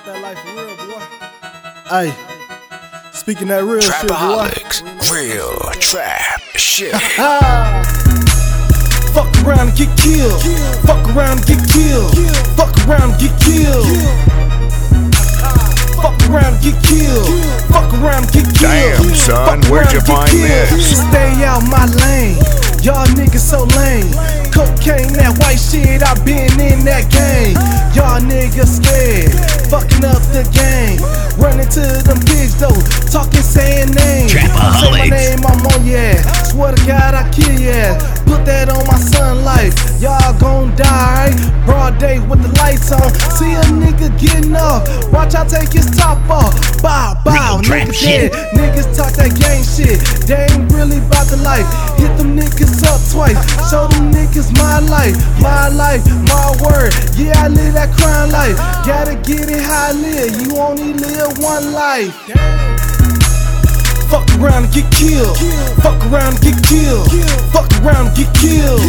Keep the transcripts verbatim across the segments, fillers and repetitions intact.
that life for real, boy. Hey, speaking that real shit, boy. Trapaholics, real trap shit. Fuck around and get killed. Fuck around and get killed. Fuck around and get killed. Fuck around and get killed. Fuck around and get killed. Damn, son, where'd you find this? Stay out my lane. Y'all niggas so lame. Cocaine, that white shit, I been in that game. Y'all niggas scared, fucking up the game. Running to them pigs though, talking saying names. Say my name, I'm on your ass. Swear to God, I kill your ass. Put that on my son life. Y'all gon' die, broad day with the lights on. See a nigga getting off, watch I take his top off. Bow, bow, nigga dead. Niggas talk that gang shit, they ain't really about the life. Hit them niggas up twice, show them niggas my life. My life, my word, yeah I live that crime life. Gotta get it how I live, you only live one life. Fuck around and get killed. Fuck around and get killed. Fuck around and get killed.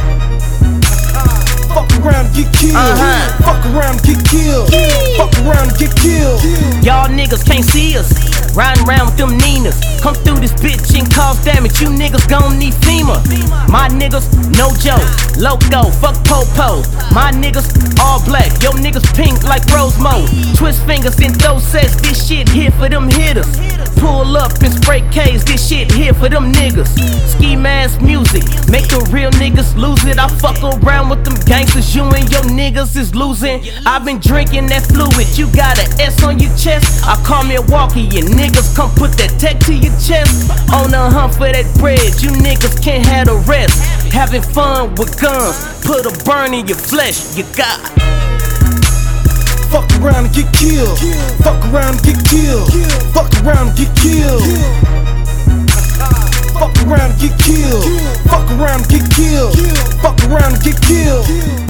Fuck around and get killed. Uh-huh. Fuck around and get killed. Fuck around and get killed. Y'all niggas can't see us riding around with them Ninas. Come through this bitch and cause damage. You niggas gon' need FEMA. My niggas, no joke. Loco, fuck Popo. My niggas, all black. Yo niggas pink like Rose Mo. Twist fingers and throw sets. This shit here for them hitters. Pull up and spray K's. This shit here for them niggas. Ski mask music. Make the real niggas lose it. I fuck around with them gangsters. You and your niggas is losing. I've been drinking that fluid. You got an S on your chest. I call Milwaukee. You niggas come put that tech to your chest. On the hunt for that bread. You niggas can't have the rest. Having fun with guns. Put a burn in your flesh. You got. Fuck around and get killed. Fuck around and get killed. Fuck around and get killed. Fuck around and get killed. Fuck around and get killed. Fuck around and get killed.